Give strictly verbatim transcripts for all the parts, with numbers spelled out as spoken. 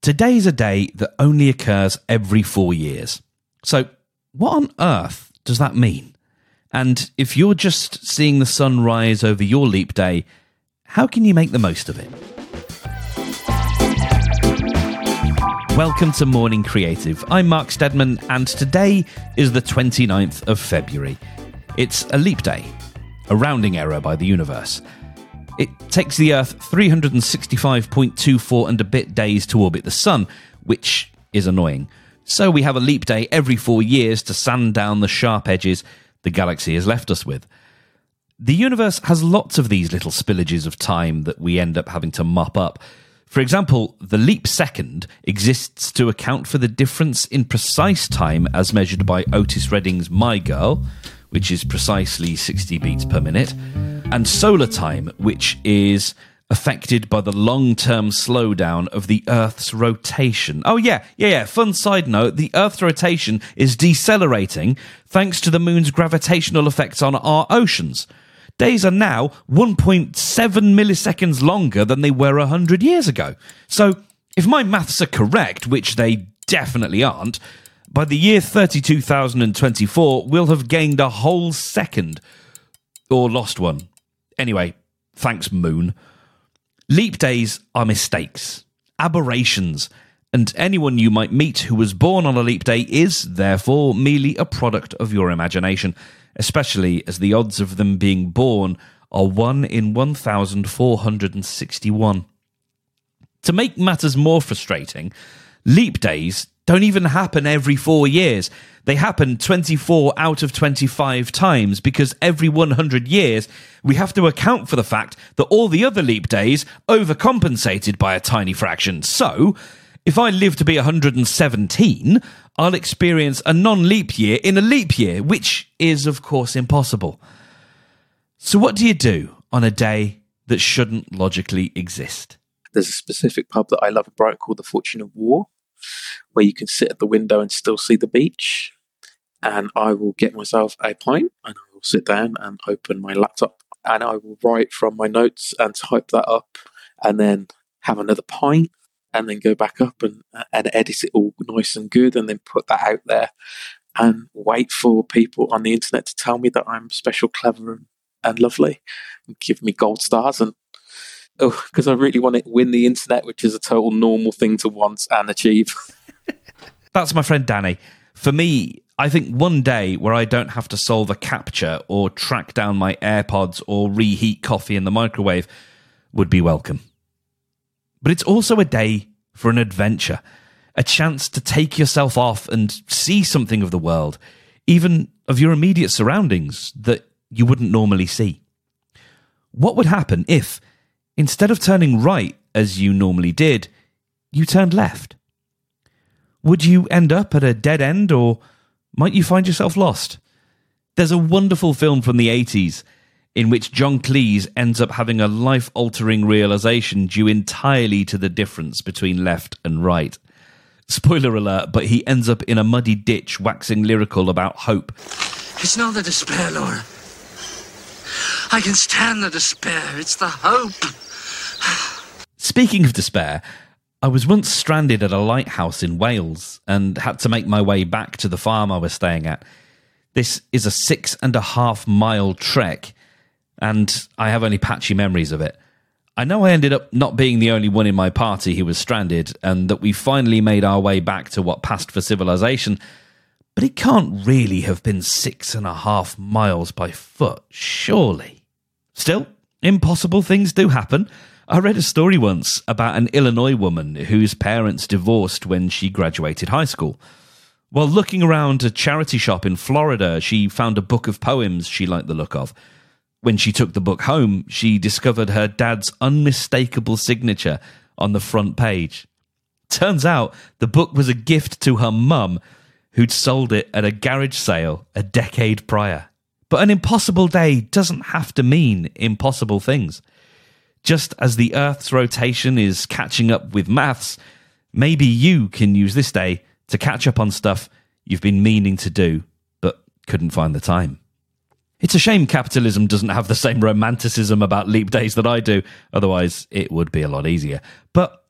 Today's a day that only occurs every four years. So, what on earth does that mean? And if you're just seeing the sun rise over your leap day, how can you make the most of it? Welcome to Morning Creative. I'm Mark Steadman, and today is the twenty-ninth of February. It's a leap day, a rounding error by the universe. It takes the Earth three hundred sixty-five point two four and a bit days to orbit the Sun, which is annoying. So we have a leap day every four years to sand down the sharp edges the galaxy has left us with. The universe has lots of these little spillages of time that we end up having to mop up. For example, the leap second exists to account for the difference in precise time as measured by Otis Redding's My Girl, which is precisely sixty beats per minute, and solar time, which is affected by the long-term slowdown of the Earth's rotation. Oh yeah, yeah, yeah, fun side note, the Earth's rotation is decelerating thanks to the moon's gravitational effects on our oceans. Days are now one point seven milliseconds longer than they were one hundred years ago. So, if my maths are correct, which they definitely aren't, by the year thirty-two thousand twenty-four, we'll have gained a whole second. Or lost one. Anyway, thanks, Moon. Leap days are mistakes, aberrations, and anyone you might meet who was born on a leap day is, therefore, merely a product of your imagination, especially as the odds of them being born are one in one thousand four hundred sixty-one. To make matters more frustrating, leap days don't even happen every four years. They happen twenty-four out of twenty-five times because every one hundred years we have to account for the fact that all the other leap days overcompensated by a tiny fraction. So, if I live to be one hundred seventeen, I'll experience a non-leap year in a leap year, which is, of course, impossible. So what do you do on a day that shouldn't logically exist? There's a specific pub that I love in Brighton called the Fortune of War, where you can sit at the window and still see the beach. And I will get myself a pint and I will sit down and open my laptop and I will write from my notes and type that up and then have another pint and then go back up and, and edit it all nice and good and then put that out there and wait for people on the internet to tell me that I'm special, clever and, and lovely and give me gold stars. And oh, because I really want to win the internet, which is a total normal thing to want and achieve. That's my friend Danny. For me, I think one day where I don't have to solve a CAPTCHA or track down my AirPods or reheat coffee in the microwave would be welcome. But it's also a day for an adventure, a chance to take yourself off and see something of the world, even of your immediate surroundings that you wouldn't normally see. What would happen if, instead of turning right as you normally did, you turned left? Would you end up at a dead end, or might you find yourself lost? There's a wonderful film from the eighties in which John Cleese ends up having a life-altering realization due entirely to the difference between left and right. Spoiler alert, but he ends up in a muddy ditch waxing lyrical about hope. It's not the despair, Laura. I can stand the despair. It's the hope. Speaking of despair, I was once stranded at a lighthouse in Wales and had to make my way back to the farm I was staying at. This is a six and a half mile trek, and I have only patchy memories of it. I know I ended up not being the only one in my party who was stranded, and that we finally made our way back to what passed for civilization, but it can't really have been six and a half miles by foot, surely. Still, impossible things do happen. I read a story once about an Illinois woman whose parents divorced when she graduated high school. While looking around a charity shop in Florida, she found a book of poems she liked the look of. When she took the book home, she discovered her dad's unmistakable signature on the front page. Turns out the book was a gift to her mum, who'd sold it at a garage sale a decade prior. But an impossible day doesn't have to mean impossible things. Just as the Earth's rotation is catching up with maths, maybe you can use this day to catch up on stuff you've been meaning to do, but couldn't find the time. It's a shame capitalism doesn't have the same romanticism about leap days that I do, otherwise it would be a lot easier. But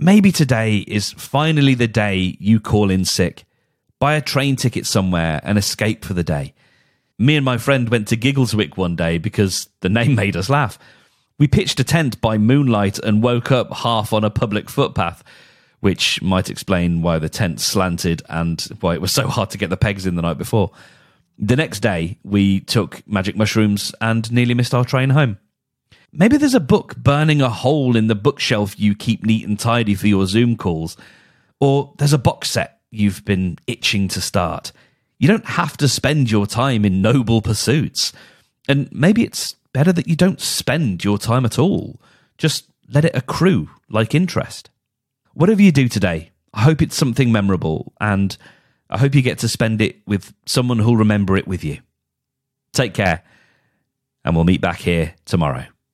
maybe today is finally the day you call in sick, buy a train ticket somewhere and escape for the day. Me and my friend went to Giggleswick one day because the name made us laugh. We pitched a tent by moonlight and woke up half on a public footpath, which might explain why the tent slanted and why it was so hard to get the pegs in the night before. The next day, we took magic mushrooms and nearly missed our train home. Maybe there's a book burning a hole in the bookshelf you keep neat and tidy for your Zoom calls, or there's a box set you've been itching to start. You don't have to spend your time in noble pursuits. And maybe it's better that you don't spend your time at all. Just let it accrue like interest. Whatever you do today, I hope it's something memorable, and I hope you get to spend it with someone who'll remember it with you. Take care, and we'll meet back here tomorrow.